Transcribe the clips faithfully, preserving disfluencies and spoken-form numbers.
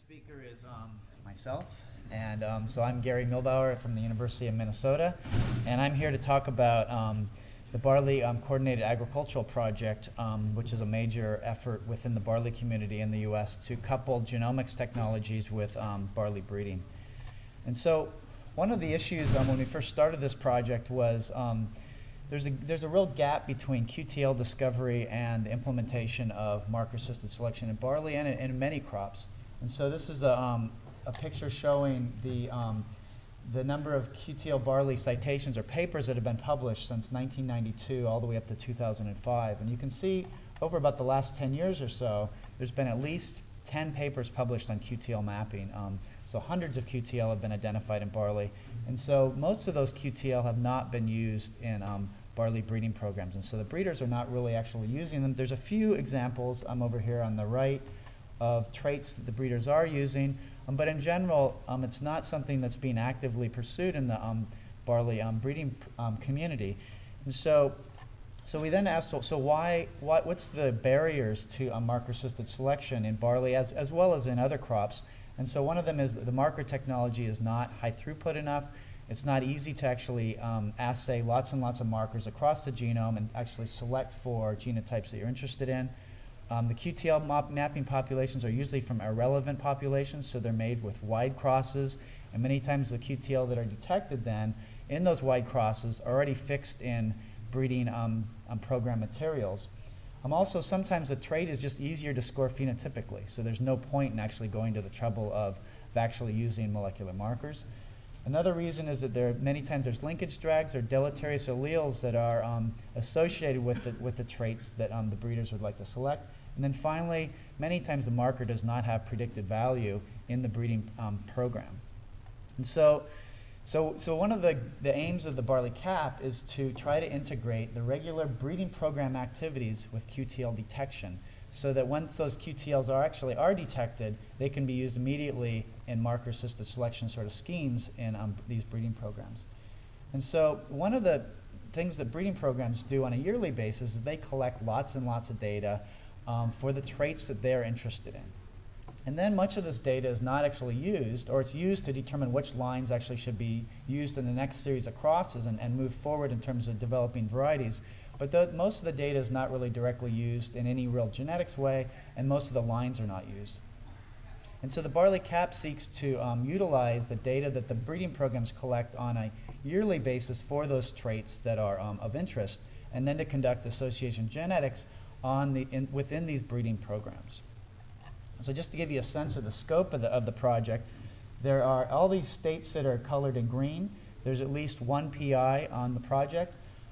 speaker is um, myself, and um, so I'm Gary Milbauer from the University of Minnesota, and I'm here to talk about um, the Barley um, Coordinated Agricultural Project, um, which is a major effort within the barley community in the U S to couple genomics technologies with um, barley breeding. And so one of the issues um, when we first started this project was um, There's a, there's a real gap between Q T L discovery and the implementation of marker-assisted selection in barley and in, in many crops. And so this is a, um, a picture showing the, um, the number of Q T L barley citations or papers that have been published since nineteen ninety-two all the way up to two thousand five. And you can see over about the last ten years or so, there's been at least ten papers published on Q T L mapping. Um, so hundreds of Q T L have been identified in barley. And so most of those Q T L have not been used in um, barley breeding programs. And so the breeders are not really actually using them. There's a few examples um, over here on the right of traits that the breeders are using. Um, but in general, um, it's not something that's being actively pursued in the um, barley um, breeding um, community. And so So we then asked, so why, what, what's the barriers to a marker-assisted selection in barley as, as well as in other crops? And so one of them is that the marker technology is not high throughput enough. It's not easy to actually um, assay lots and lots of markers across the genome and actually select for genotypes that you're interested in. Um, the Q T L map mapping populations are usually from irrelevant populations, so they're made with wide crosses, and many times the Q T L that are detected then in those wide crosses are already fixed in breeding um, um, program materials. Um, also, sometimes a trait is just easier to score phenotypically, so there's no point in actually going to the trouble of, of actually using molecular markers. Another reason is that there are many times there's linkage drags or deleterious alleles that are um, associated with the, with the traits that um, the breeders would like to select. And then finally, many times the marker does not have predicted value in the breeding um, program. And so So, so one of the, the aims of the Barley C A P is to try to integrate the regular breeding program activities with Q T L detection, so that once those Q T Ls are actually are detected, they can be used immediately in marker-assisted selection sort of schemes in um, these breeding programs. And so one of the things that breeding programs do on a yearly basis is they collect lots and lots of data um, for the traits that they're interested in. And then much of this data is not actually used, or it's used to determine which lines actually should be used in the next series of crosses and, and move forward in terms of developing varieties. But the, most of the data is not really directly used in any real genetics way, and most of the lines are not used. And so the Barley C A P seeks to um, utilize the data that the breeding programs collect on a yearly basis for those traits that are um, of interest, and then to conduct association genetics on the, in, within these breeding programs. So just to give you a sense of the scope of the, of the project, there are all these states that are colored in green. There's at least one P I on the project.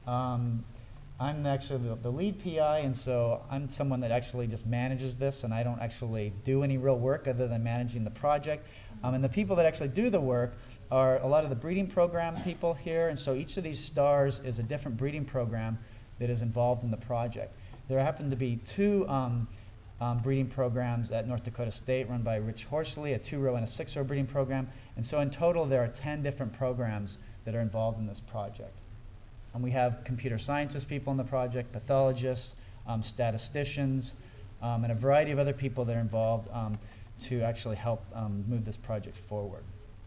Um, I'm actually the, the lead P I, and so I'm someone that actually just manages this, and I don't actually do any real work other than managing the project. Um, and the people that actually do the work are a lot of the breeding program people here, and so each of these stars is a different breeding program that is involved in the project. There happen to be two um, Um, breeding programs at North Dakota State run by Rich Horsley, a two-row and a six-row breeding program. And so in total there are ten different programs that are involved in this project. And we have computer scientists people in the project, pathologists, um, statisticians, um, and a variety of other people that are involved um, to actually help um, move this project forward.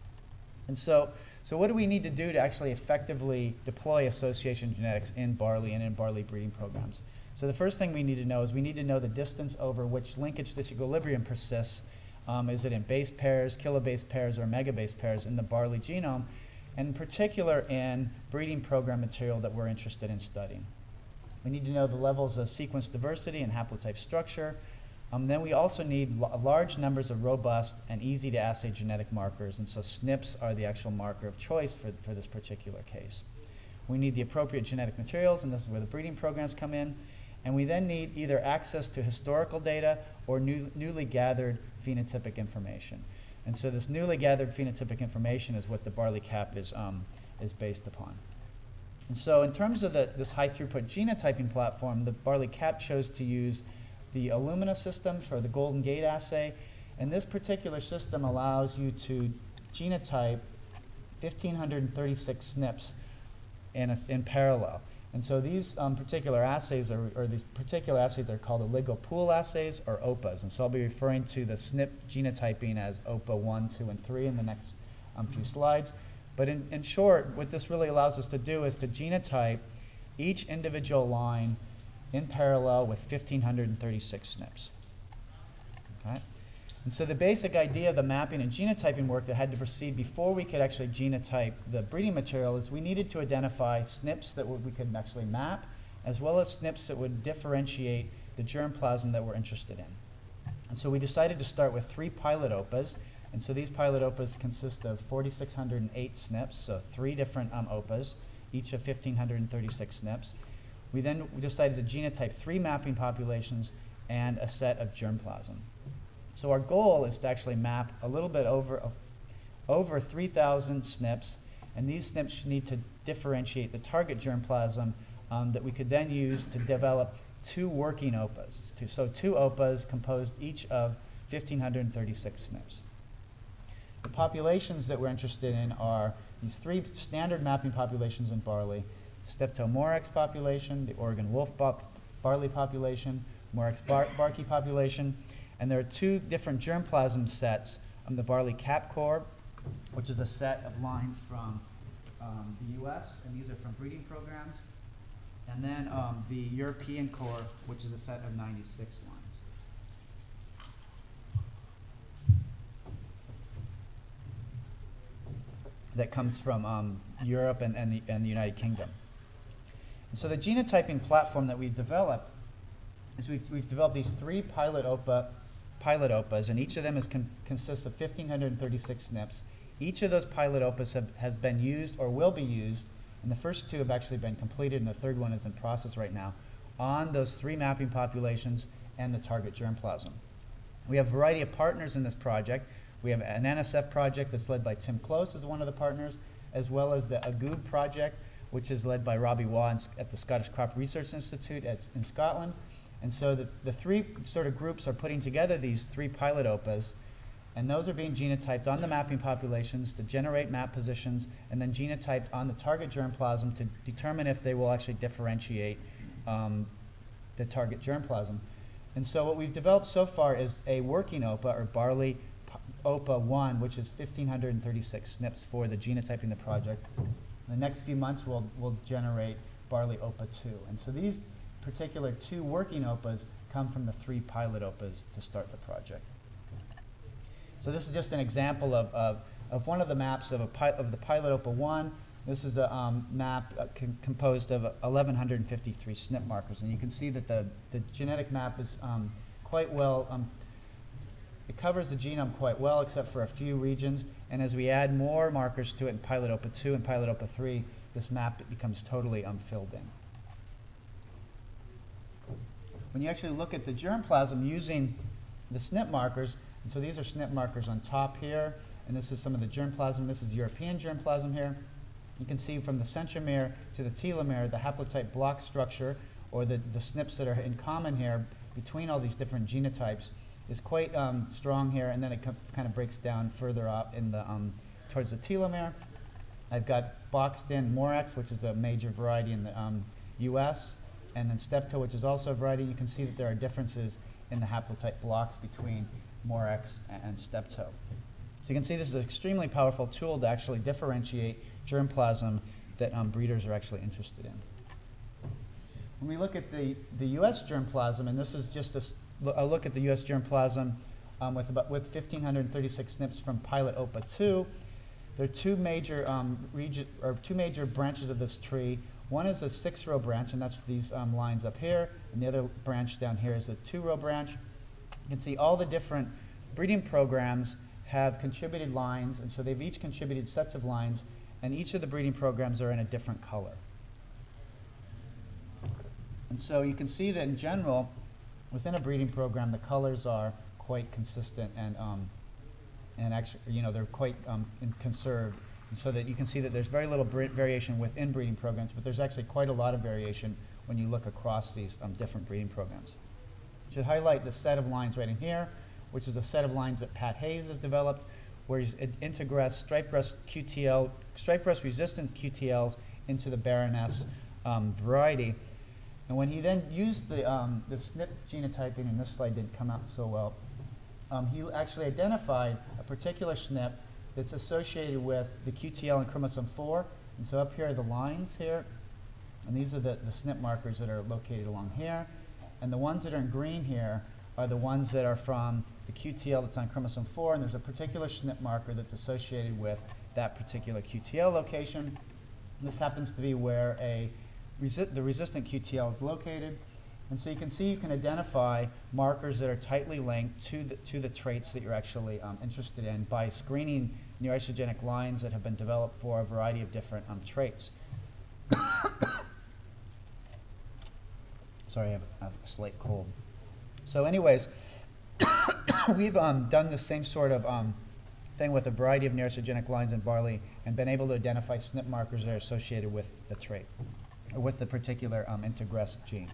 And so, so what do we need to do to actually effectively deploy association genetics in barley and in barley breeding programs? So the first thing we need to know is we need to know the distance over which linkage disequilibrium persists. Um, is it in base pairs, kilobase pairs, or megabase pairs in the barley genome, and in particular in breeding program material that we're interested in studying. We need to know the levels of sequence diversity and haplotype structure. Um, then we also need large numbers of robust and easy to assay genetic markers, and so S N Ps are the actual marker of choice for, for this particular case. We need the appropriate genetic materials, and this is where the breeding programs come in. And we then need either access to historical data or new, newly gathered phenotypic information. And so this newly gathered phenotypic information is what the Barley C A P is, um, is based upon. And so in terms of the, this high throughput genotyping platform, the Barley C A P chose to use the Illumina system for the Golden Gate assay. And this particular system allows you to genotype one thousand five hundred thirty-six S N Ps in, a, in parallel. And so these um, particular assays, are, or these particular assays are called oligopool assays, or O P As. And so I'll be referring to the S N P genotyping as O P A one, two, and three in the next um, few slides. But in, in short, what this really allows us to do is to genotype each individual line in parallel with one thousand five hundred thirty-six S N Ps. Okay? And so the basic idea of the mapping and genotyping work that had to proceed before we could actually genotype the breeding material is we needed to identify S N Ps that we could actually map, as well as S N Ps that would differentiate the germplasm that we're interested in. And so we decided to start with three pilot O P As. And so these pilot O P As consist of four thousand six hundred eight S N Ps, so three different um, O P As, each of one thousand five hundred thirty-six S N Ps. We then we decided to genotype three mapping populations and a set of germplasm. So our goal is to actually map a little bit over uh, over three thousand S N Ps, and these S N Ps need to differentiate the target germplasm um, that we could then use to develop two working O P As. Two, so two O P As composed each of one thousand five hundred thirty-six S N Ps. The populations that we're interested in are these three standard mapping populations in barley: Steptomorex population, the Oregon wolf barley population, Morex bar barky population. And there are two different germplasm sets: um, the barley cap core, which is a set of lines from um, the U S, and these are from breeding programs, and then um, the European core, which is a set of ninety-six lines. That comes from um, Europe and, and, the, and the United Kingdom. And so the genotyping platform that we've developed is we've, we've developed these three pilot O P A pilot O P As, and each of them is con consists of one thousand five hundred thirty-six S N Ps. Each of those pilot O P As have, has been used or will be used, and the first two have actually been completed, and the third one is in process right now, on those three mapping populations and the target germplasm. We have a variety of partners in this project. We have an N S F project that's led by Tim Close as one of the partners, as well as the Agoob project, which is led by Robbie Waugh at the Scottish Crop Research Institute at, in Scotland. And so the, the three sort of groups are putting together these three pilot O P As, and those are being genotyped on the mapping populations to generate map positions, and then genotyped on the target germplasm to determine if they will actually differentiate um, the target germplasm. And so what we've developed so far is a working O P A, or barley O P A one, which is one thousand five hundred thirty-six S N Ps for the genotyping the project. In the next few months, we'll, we'll generate barley O P A two. And so these particular two working O P As come from the three pilot O P As to start the project. So this is just an example of, of, of one of the maps of, a pi of the pilot O P A one. This is a um, map uh, con composed of one thousand one hundred fifty-three S N P markers. And you can see that the, the genetic map is um, quite well, um, it covers the genome quite well, except for a few regions. And as we add more markers to it in pilot O P A two and pilot O P A three, this map becomes totally um, filled in. When you actually look at the germplasm using the S N P markers, and so these are S N P markers on top here, and this is some of the germplasm. This is European germplasm here. You can see from the centromere to the telomere, the haplotype block structure, or the, the S N Ps that are in common here between all these different genotypes, is quite um, strong here, and then it kind of breaks down further up in the um, towards the telomere. I've got boxed in Morex, which is a major variety in the um, U S, and then Stepto, which is also a variety. You can see that there are differences in the haplotype blocks between Morex and Stepto. So you can see this is an extremely powerful tool to actually differentiate germplasm that um, breeders are actually interested in. When we look at the, the U S germplasm, and this is just a, a look at the U S germplasm um, with, about, with one thousand five hundred thirty-six S N Ps from pilot O P A two, there are two major, um, region, or two major branches of this tree. One is a six-row branch, and that's these um, lines up here, and the other branch down here is a two-row branch. You can see all the different breeding programs have contributed lines, and so they've each contributed sets of lines, and each of the breeding programs are in a different color. And so you can see that in general, within a breeding program, the colors are quite consistent, and um, and actually, you know, they're quite um, conserved. And so that you can see that there's very little variation within breeding programs, but there's actually quite a lot of variation when you look across these um, different breeding programs. I should highlight the set of lines right in here, which is a set of lines that Pat Hayes has developed, where he's integrated striped breast Q T L, striped breast resistant Q T Ls into the Baroness um, variety. And when he then used the, um, the S N P genotyping, and this slide didn't come out so well, um, he actually identified a particular S N P that's associated with the Q T L in chromosome four. And so up here are the lines here, and these are the, the S N P markers that are located along here. And the ones that are in green here are the ones that are from the Q T L that's on chromosome four, and there's a particular S N P marker that's associated with that particular Q T L location. And this happens to be where a resi the resistant Q T L is located. And so you can see you can identify markers that are tightly linked to the, to the traits that you're actually um, interested in by screening neoisogenic lines that have been developed for a variety of different um, traits. Sorry, I have, I have a slight cold. So anyways, we've um, done the same sort of um, thing with a variety of neoisogenic lines in barley and been able to identify S N P markers that are associated with the trait, or with the particular um, integrase gene.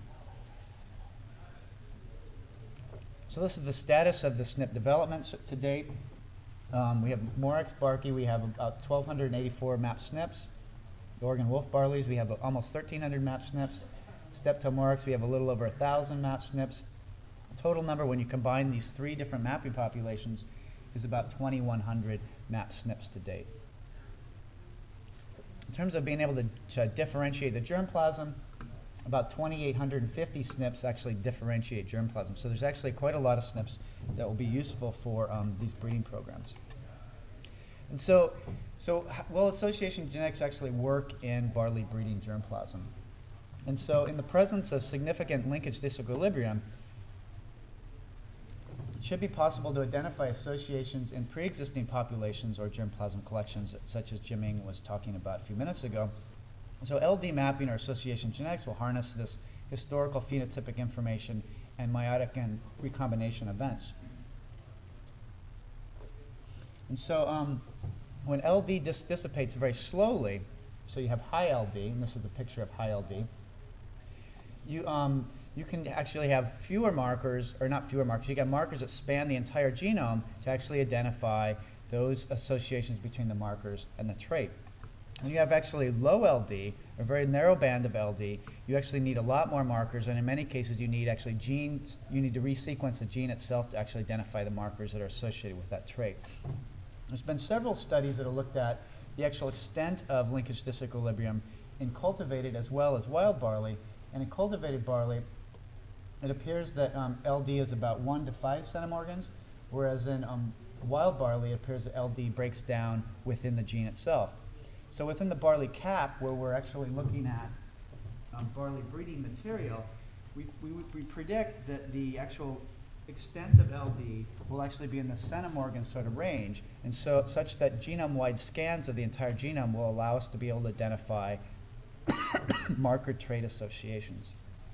So this is the status of the S N P development to date. Um, we have Morex barley, we have about twelve eighty-four mapped S N Ps. The Oregon wolf barleys, we have almost thirteen hundred mapped S N Ps. Steptoe-Morex, we have a little over one thousand mapped S N Ps. The total number, when you combine these three different mapping populations, is about twenty-one hundred mapped S N Ps to date. In terms of being able to, to differentiate the germplasm, about two thousand eight hundred fifty S N Ps actually differentiate germplasm. So there's actually quite a lot of S N Ps that will be useful for um, these breeding programs. And so, so will association genetics actually work in barley breeding germplasm? And so in the presence of significant linkage disequilibrium, it should be possible to identify associations in pre-existing populations or germplasm collections, such as Jim Ng was talking about a few minutes ago. So L D mapping or association genetics will harness this historical phenotypic information and meiotic and recombination events. And so um, when L D dis dissipates very slowly, so you have high L D, and this is a picture of high L D, you, um, you can actually have fewer markers, or not fewer markers, you get markers that span the entire genome to actually identify those associations between the markers and the trait. When you have actually low L D, a very narrow band of L D, you actually need a lot more markers, and in many cases you need actually genes, you need to resequence the gene itself to actually identify the markers that are associated with that trait. There's been several studies that have looked at the actual extent of linkage disequilibrium in cultivated as well as wild barley, and in cultivated barley it appears that um, L D is about one to five centimorgans, whereas in um, wild barley it appears that L D breaks down within the gene itself. So within the barley cap, where we're actually looking at um, barley breeding material, we, we, we predict that the actual extent of L D will actually be in the centimorgan sort of range, and so such that genome-wide scans of the entire genome will allow us to be able to identify marker trait associations.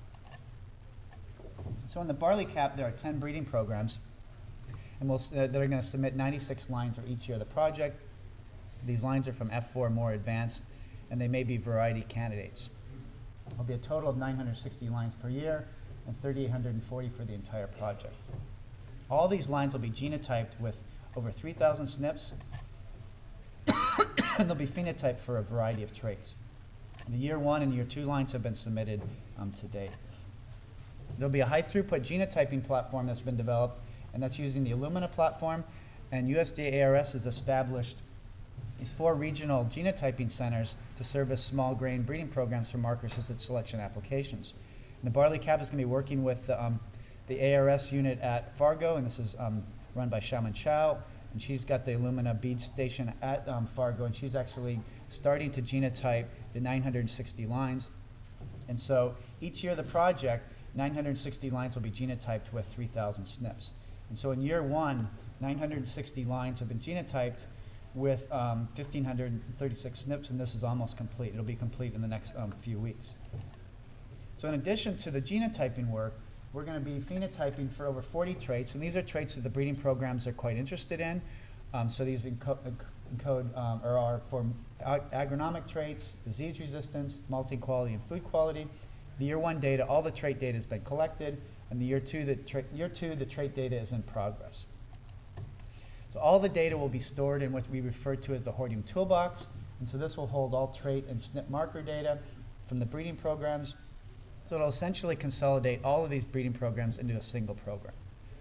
So in the barley cap, there are ten breeding programs, and we'll, uh, they're going to submit ninety-six lines for each year of the project. These lines are from F four more advanced, and they may be variety candidates. There'll be a total of nine hundred sixty lines per year and three thousand eight hundred forty for the entire project. All these lines will be genotyped with over three thousand S N Ps, and they'll be phenotyped for a variety of traits. The year one and year two lines have been submitted um, to date. There'll be a high throughput genotyping platform that's been developed, and that's using the Illumina platform, and U S D A A R S has established these four regional genotyping centers to serve as small grain breeding programs for marker-assisted selection applications. And the barley cap is going to be working with the, um, the A R S unit at Fargo, and this is um, run by Xiaomin Chao, and she's got the Illumina bead station at um, Fargo, and she's actually starting to genotype the nine hundred sixty lines. And so each year of the project, nine hundred sixty lines will be genotyped with three thousand S N Ps. And so in year one, nine hundred sixty lines have been genotyped with um, one thousand five hundred thirty-six S N Ps, and this is almost complete. It'll be complete in the next um, few weeks. So in addition to the genotyping work, we're going to be phenotyping for over forty traits, and these are traits that the breeding programs are quite interested in. Um, so these enco encode um, or are for ag agronomic traits, disease resistance, multi-quality, and food quality. The year one data, all the trait data has been collected, and the year two, the tra year two, the trait data is in progress. So all the data will be stored in what we refer to as the Hordium toolbox, and so this will hold all trait and S N P marker data, from the breeding programs. So it'll essentially consolidate all of these breeding programs into a single program.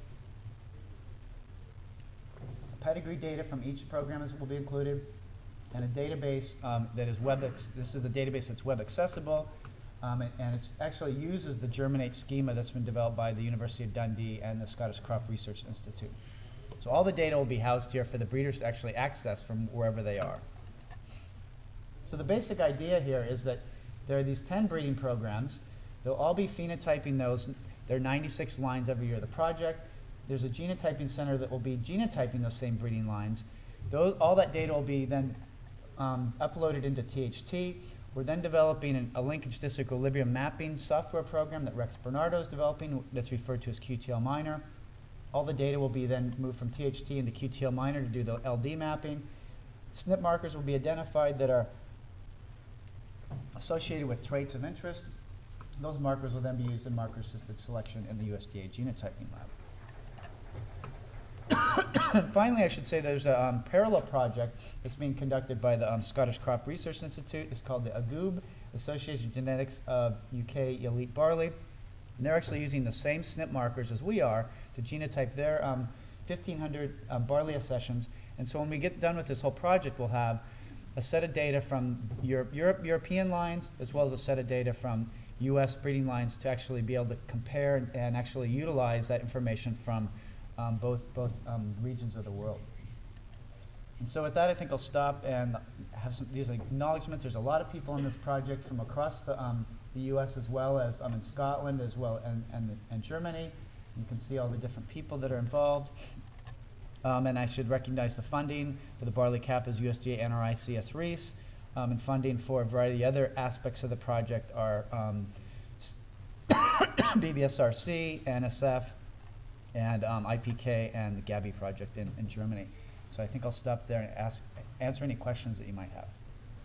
Pedigree data from each program is, will be included, and a database um, that is web. Ex this is a database that's web accessible, um, and, and it actually uses the Germinate schema that's been developed by the University of Dundee and the Scottish Crop Research Institute. So all the data will be housed here for the breeders to actually access from wherever they are. So the basic idea here is that there are these ten breeding programs. They'll all be phenotyping those. There are ninety-six lines every year of the project. There's a genotyping center that will be genotyping those same breeding lines. Those, all that data will be then um, uploaded into T H T. We're then developing an, a linkage disequilibrium mapping software program that Rex Bernardo is developing that's referred to as Q T L Miner. All the data will be then moved from T H T into Q T L Miner to do the L D mapping. S N P markers will be identified that are associated with traits of interest. Those markers will then be used in marker-assisted selection in the U S D A genotyping lab. Finally, I should say there's a um, parallel project that's being conducted by the um, Scottish Crop Research Institute. It's called the A G U B, Association of Genetics of U K Elite Barley. And they're actually using the same S N P markers as we are to genotype their um, fifteen hundred um, barley accessions. And so when we get done with this whole project, we'll have a set of data from Europe, Europe, European lines, as well as a set of data from U S breeding lines to actually be able to compare and, and actually utilize that information from um, both, both um, regions of the world. And so with that, I think I'll stop and have some these acknowledgments. There's a lot of people in this project from across the, um, the U S as well as um, in Scotland as well and, and, and Germany. You can see all the different people that are involved. Um, and I should recognize the funding for the Barley Cap is U S D A N R I C S R E E S. Um, and funding for a variety of other aspects of the project are um, B B S R C, N S F, and um, I P K and the Gabi project in, in Germany. So I think I'll stop there and ask, answer any questions that you might have.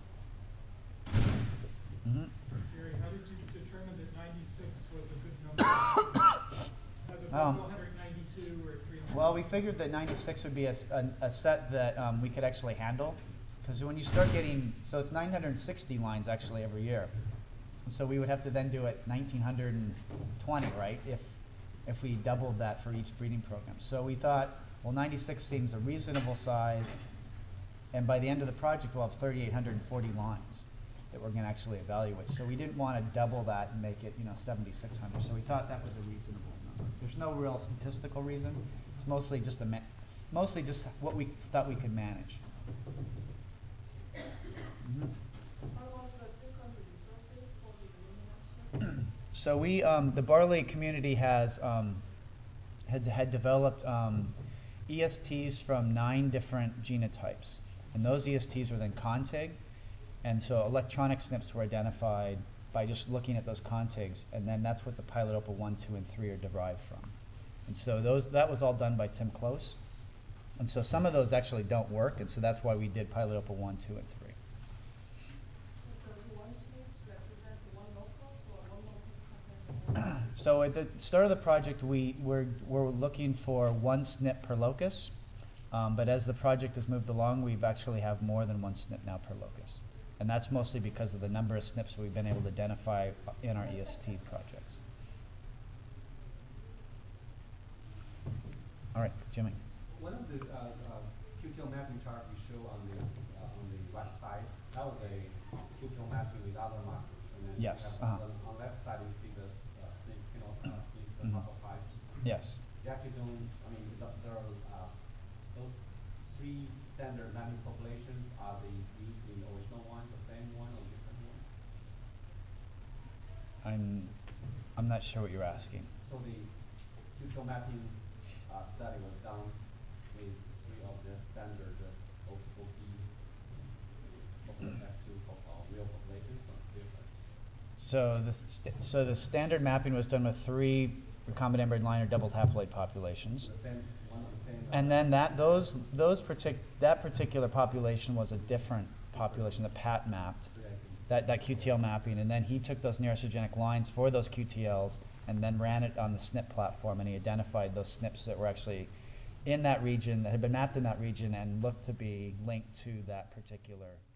Mm-hmm. Gary, how did you determine that ninety-six was a good number as opposed um, to one hundred ninety-two or three hundred? Well, we figured that ninety-six would be a, a, a set that um, we could actually handle. Because when you start getting, so it's nine hundred sixty lines actually every year. And so we would have to then do it nineteen twenty, right, if, if we doubled that for each breeding program. So we thought, well, ninety-six seems a reasonable size, and by the end of the project we'll have three thousand eight hundred forty lines that we're going to actually evaluate. So we didn't want to double that and make it, you know, seventy-six hundred. So we thought that was a reasonable number. There's no real statistical reason. It's mostly just a ma mostly just what we thought we could manage. Mm-hmm. So we, um, the barley community has um, had had developed um, E S Ts from nine different genotypes, and those E S Ts were then contigged, and so electronic S N Ps were identified by just looking at those contigs, and then that's what the pilot opal one, two, and three are derived from. And so those that was all done by Tim Close, and so some of those actually don't work, and so that's why we did pilot opal one, two, and three. So at the start of the project, we were, were looking for one S N P per locus, um, but as the project has moved along, we've actually have more than one S N P now per locus. And that's mostly because of the number of S N Ps we've been able to identify in our E S T projects. All right, Jimmy. One of the uh, uh, Q T L mapping chart you show on the uh, on the right side, that was a Q T L mapping with other markers. And then Yes. you have Uh-huh. on, on left side you see the uh, snake, you know, uh, the Mhm. copper pipes. Yes. They actually don't. I mean, the, there are uh, those three standard mapping populations. Are they used in the original one, the same one, or different one? I'm, I'm not sure what you're asking. So the Q T L mapping uh, study was done with three of the standard uh, O P F two uh, real populations or different. So the st so the standard mapping was done with three recombinant embryo line or double haploid populations, The same, one of the same, and then that those those partic that particular population was a different population that Pat mapped, that that Q T L mapping, and then he took those neurosogenic lines for those Q T Ls and then ran it on the S N P platform, and he identified those S N Ps that were actually in that region, that had been mapped in that region and looked to be linked to that particular